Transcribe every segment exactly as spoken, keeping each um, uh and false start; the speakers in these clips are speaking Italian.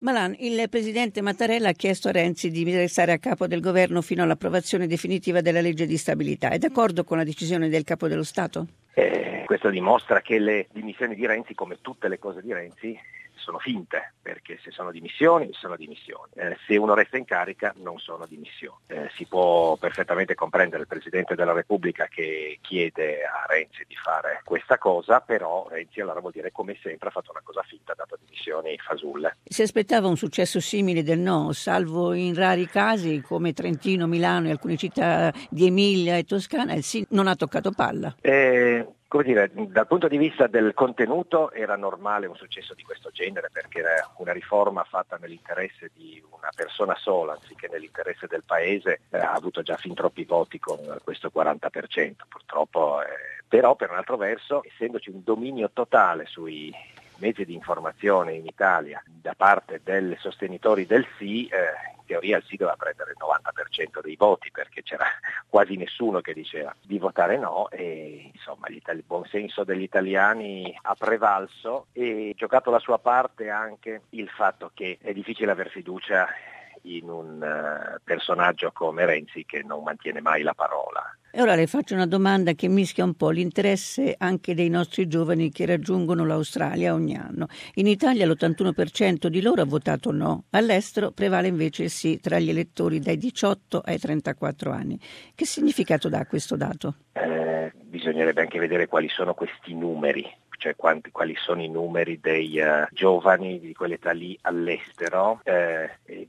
Malan, il presidente Mattarella ha chiesto a Renzi di restare a capo del governo fino all'approvazione definitiva della legge di stabilità. È d'accordo con la decisione del capo dello Stato? Eh, questo dimostra che le dimissioni di Renzi, come tutte le cose di Renzi, sono finte, perché se sono dimissioni, sono dimissioni. Eh, se uno resta in carica, non sono dimissioni. Eh, si può perfettamente comprendere il Presidente della Repubblica che chiede a Renzi di fare questa cosa, però Renzi allora vuol dire come sempre ha fatto una cosa finta, ha dato dimissioni fasulle. Si aspettava un successo simile del no, salvo in rari casi come Trentino, Milano e alcune città di Emilia e Toscana, il sì non ha toccato palla. Eh, Come dire, dal punto di vista del contenuto era normale un successo di questo genere, perché era una riforma fatta nell'interesse di una persona sola anziché nell'interesse del paese, eh, ha avuto già fin troppi voti con questo quaranta per cento purtroppo, eh, però per un altro verso, essendoci un dominio totale sui mezzi di informazione in Italia da parte dei sostenitori del sì, eh, in teoria il sì doveva prendere il novanta per cento dei voti, perché c'era quasi nessuno che diceva di votare no, e insomma il buon senso degli italiani ha prevalso e giocato la sua parte anche il fatto che è difficile aver fiducia in un uh, personaggio come Renzi che non mantiene mai la parola. E ora le faccio una domanda che mischia un po' l'interesse anche dei nostri giovani che raggiungono l'Australia ogni anno. In Italia l'ottantuno per cento di loro ha votato no, all'estero prevale invece il sì tra gli elettori dai diciotto ai trentaquattro anni. Che significato dà questo dato? Eh, bisognerebbe anche vedere quali sono questi numeri, cioè quanti, quali sono i numeri dei uh, giovani di quell'età lì all'estero. Eh,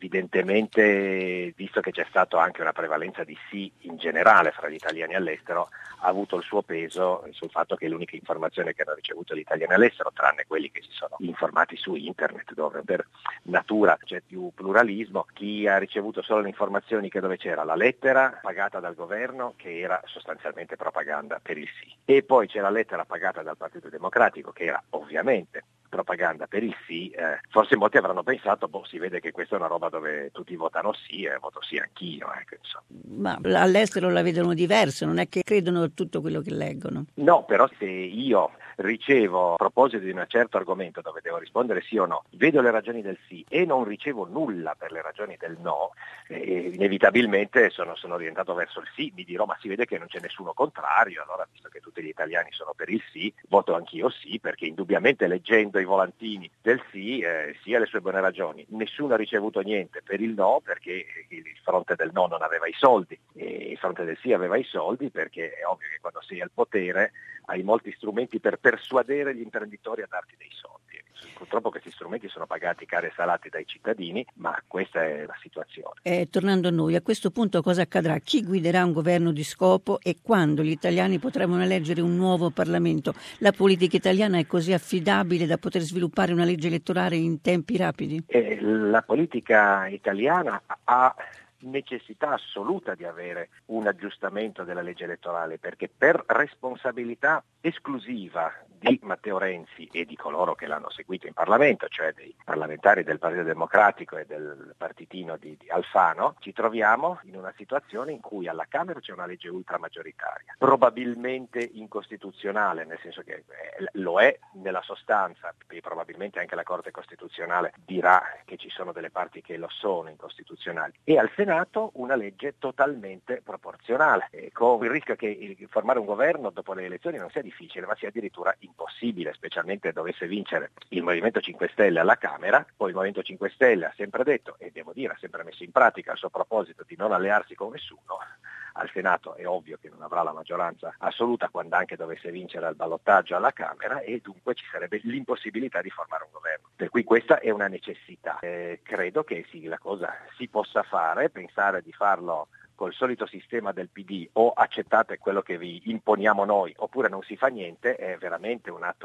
evidentemente, visto che c'è stato anche una prevalenza di sì in generale fra gli italiani all'estero, ha avuto il suo peso sul fatto che l'unica informazione che hanno ricevuto gli italiani all'estero, tranne quelli che si sono informati su internet, dove per natura c'è più pluralismo, chi ha ricevuto solo le informazioni che dove c'era la lettera pagata dal governo che era sostanzialmente propaganda per il sì, e poi c'è la lettera pagata dal Partito Democratico che era ovviamente propaganda per il sì. Eh, forse molti avranno pensato, boh, si vede che questa è una roba dove tutti votano sì e voto sì anch'io. Ecco, Ma all'estero la vedono diversa, non è che credono a tutto quello che leggono. No, però se io ricevo a proposito di un certo argomento dove devo rispondere sì o no, vedo le ragioni del sì e non ricevo nulla per le ragioni del no, eh, inevitabilmente sono, sono orientato verso il sì, mi dirò ma si vede che non c'è nessuno contrario, allora visto che tutti gli italiani sono per il sì, voto anch'io sì, perché indubbiamente leggendo i volantini del sì, eh, sì ha le sue buone ragioni. Nessuno ha ricevuto niente per il no perché il fronte del no non aveva i soldi e il fronte del sì aveva i soldi, perché è ovvio che quando sei al potere hai molti strumenti per persuadere gli imprenditori a darti dei soldi. Purtroppo questi strumenti sono pagati cari e salati dai cittadini, ma questa è la situazione. Eh, tornando a noi, a questo punto cosa accadrà? Chi guiderà un governo di scopo e quando gli italiani potranno eleggere un nuovo Parlamento? La politica italiana è così affidabile da poter sviluppare una legge elettorale in tempi rapidi? Eh, la politica italiana ha necessità assoluta di avere un aggiustamento della legge elettorale, perché per responsabilità esclusiva di Matteo Renzi e di coloro che l'hanno seguito in Parlamento, cioè dei parlamentari del Partito Democratico e del partitino di, di Alfano, ci troviamo in una situazione in cui alla Camera c'è una legge ultramaggioritaria, probabilmente incostituzionale, nel senso che eh, lo è nella sostanza, e probabilmente anche la Corte Costituzionale dirà che ci sono delle parti che lo sono incostituzionali, e al Senato una legge totalmente proporzionale, eh, con il rischio che il, formare un governo dopo le elezioni non sia difficile, ma sia addirittura impossibile, specialmente dovesse vincere il Movimento cinque Stelle alla Camera. Poi il Movimento cinque Stelle ha sempre detto, e devo dire ha sempre messo in pratica il suo proposito di non allearsi con nessuno. Al Senato è ovvio che non avrà la maggioranza assoluta quando anche dovesse vincere al ballottaggio alla Camera, e dunque ci sarebbe l'impossibilità di formare un governo. Per cui questa è una necessità. Eh, credo che sì, la cosa si possa fare, pensare di farlo col solito sistema del P D, o accettate quello che vi imponiamo noi oppure non si fa niente, è veramente un atto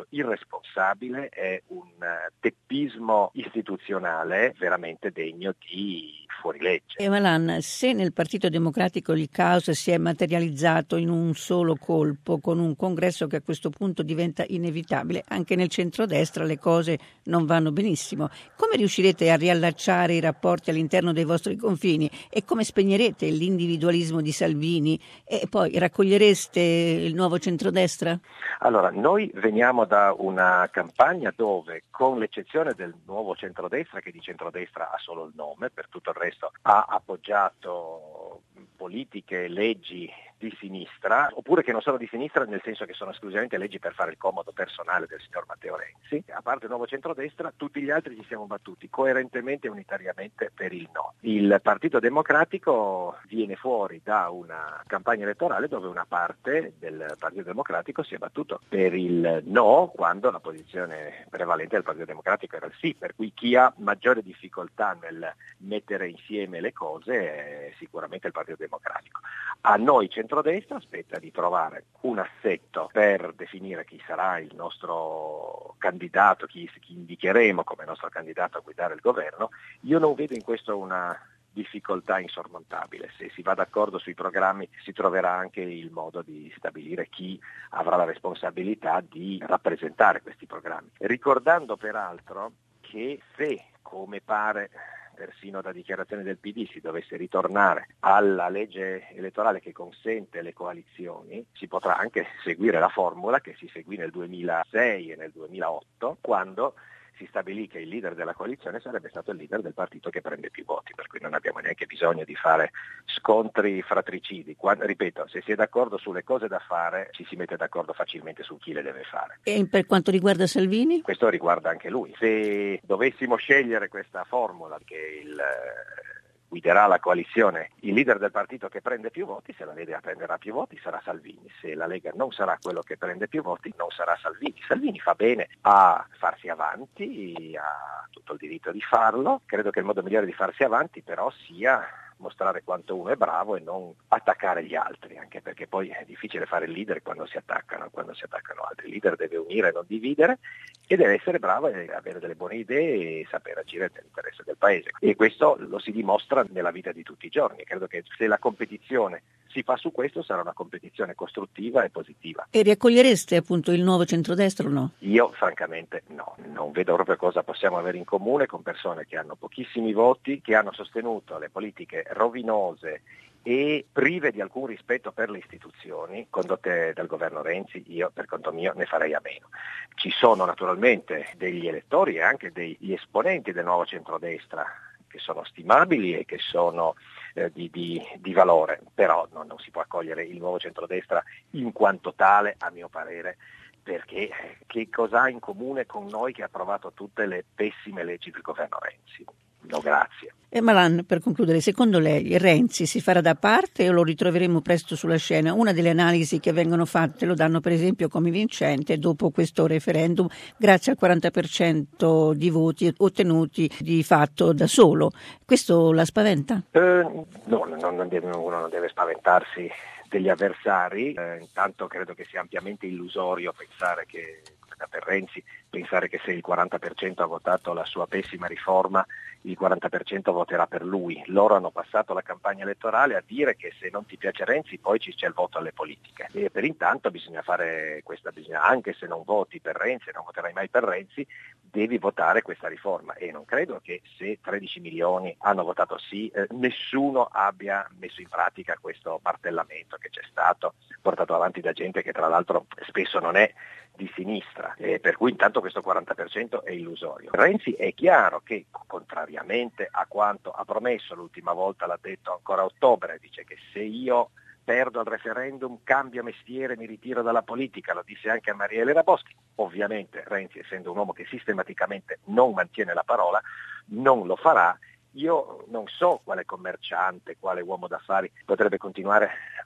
irresponsabile, è un teppismo istituzionale veramente degno di fuori legge. E Malan, se nel Partito Democratico il caos si è materializzato in un solo colpo, con un congresso che a questo punto diventa inevitabile, anche nel centrodestra le cose non vanno benissimo. Come riuscirete a riallacciare i rapporti all'interno dei vostri confini e come spegnerete l'individualismo di Salvini e poi raccogliereste il nuovo centrodestra? Allora, noi veniamo da una campagna dove, con l'eccezione del nuovo centrodestra, che di centrodestra ha solo il nome, per tutto il resto ha appoggiato politiche e leggi di sinistra, oppure che non sono di sinistra nel senso che sono esclusivamente leggi per fare il comodo personale del signor Matteo Renzi. A parte il nuovo centrodestra, tutti gli altri ci siamo battuti coerentemente e unitariamente per il no. Il Partito Democratico viene fuori da una campagna elettorale dove una parte del Partito Democratico si è battuto per il no, quando la posizione prevalente del Partito Democratico era il sì, per cui chi ha maggiore difficoltà nel mettere insieme le cose è sicuramente il Partito Democratico. A noi centrodestra aspetta di trovare un assetto per definire chi sarà il nostro candidato, chi, chi indicheremo come nostro candidato a guidare il governo. Io non vedo in questo una difficoltà insormontabile. Se si va d'accordo sui programmi si troverà anche il modo di stabilire chi avrà la responsabilità di rappresentare questi programmi. Ricordando peraltro che se, come pare persino da dichiarazioni del P D, si dovesse ritornare alla legge elettorale che consente le coalizioni, si potrà anche seguire la formula che si seguì nel duemilasei e nel duemilaotto, quando si stabilì che il leader della coalizione sarebbe stato il leader del partito che prende più voti, per cui non abbiamo neanche bisogno di fare scontri fratricidi. Quando, ripeto, se si è d'accordo sulle cose da fare, ci si mette d'accordo facilmente su chi le deve fare. E per quanto riguarda Salvini? Questo riguarda anche lui. Se dovessimo scegliere questa formula che il guiderà la coalizione, il leader del partito che prende più voti, se la Lega prenderà più voti sarà Salvini, se la Lega non sarà quello che prende più voti non sarà Salvini. Salvini fa bene a farsi avanti, ha tutto il diritto di farlo, credo che il modo migliore di farsi avanti però sia mostrare quanto uno è bravo e non attaccare gli altri, anche perché poi è difficile fare il leader quando si attaccano, quando si attaccano altri. Il leader deve unire e non dividere e deve essere bravo e avere delle buone idee e saper agire nell'interesse del paese. E questo lo si dimostra nella vita di tutti i giorni. Credo che se la competizione si fa su questo sarà una competizione costruttiva e positiva. E riaccogliereste appunto il nuovo centrodestra o no? Io francamente no, non vedo proprio cosa possiamo avere in comune con persone che hanno pochissimi voti, che hanno sostenuto le politiche rovinose e prive di alcun rispetto per le istituzioni condotte dal governo Renzi. Io per conto mio ne farei a meno. Ci sono naturalmente degli elettori e anche degli esponenti del nuovo centrodestra che sono stimabili e che sono eh, di, di, di valore, però no, non si può accogliere il nuovo centrodestra in quanto tale, a mio parere, perché che cosa ha in comune con noi che ha approvato tutte le pessime leggi del governo Renzi? No, grazie. E Malan, per concludere, secondo lei Renzi si farà da parte o lo ritroveremo presto sulla scena? Una delle analisi che vengono fatte lo danno per esempio come vincente dopo questo referendum, grazie al quaranta per cento di voti ottenuti di fatto da solo. Questo la spaventa? Eh, no, non, non deve, uno non deve spaventarsi degli avversari, eh, intanto credo che sia ampiamente illusorio pensare che per Renzi, pensare che se il quaranta per cento ha votato la sua pessima riforma, il quaranta per cento voterà per lui. Loro hanno passato la campagna elettorale a dire che se non ti piace Renzi poi ci c'è il voto alle politiche. E per intanto bisogna fare questa, bisogna, anche se non voti per Renzi, non voterai mai per Renzi, devi votare questa riforma. E non credo che se tredici milioni hanno votato sì, eh, nessuno abbia messo in pratica questo martellamento che c'è stato, portato avanti da gente che tra l'altro spesso non è di sinistra, eh, per cui intanto questo quaranta per cento è illusorio. Renzi è chiaro che, contrariamente a quanto ha promesso l'ultima volta, l'ha detto ancora a ottobre, dice che se io perdo il referendum cambio mestiere, mi ritiro dalla politica, lo disse anche a Maria Elena Boschi. Ovviamente Renzi, essendo un uomo che sistematicamente non mantiene la parola, non lo farà. Io non so quale commerciante, quale uomo d'affari potrebbe continuare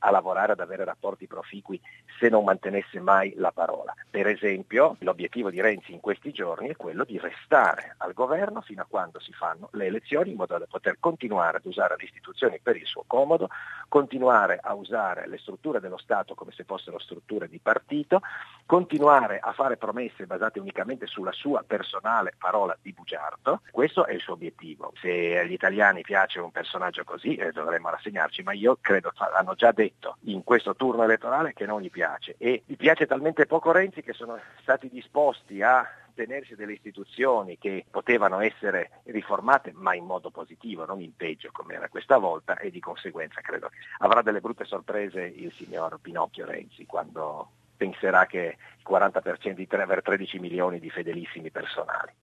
a lavorare, ad avere rapporti proficui se non mantenesse mai la parola. Per esempio, l'obiettivo di Renzi in questi giorni è quello di restare al governo fino a quando si fanno le elezioni, in modo da poter continuare ad usare le istituzioni per il suo comodo, continuare a usare le strutture dello Stato come se fossero strutture di partito, continuare a fare promesse basate unicamente sulla sua personale parola di bugiardo. Questo è il suo obiettivo. Se agli italiani piace un personaggio così eh, dovremmo rassegnarci, ma io credo hanno già detto in questo turno elettorale che non gli piace, e gli piace talmente poco Renzi che sono stati disposti a tenersi delle istituzioni che potevano essere riformate ma in modo positivo, non in peggio come era questa volta, e di conseguenza credo che avrà delle brutte sorprese il signor Pinocchio Renzi quando penserà che il quaranta per cento di tre, aver tredici milioni di fedelissimi personali.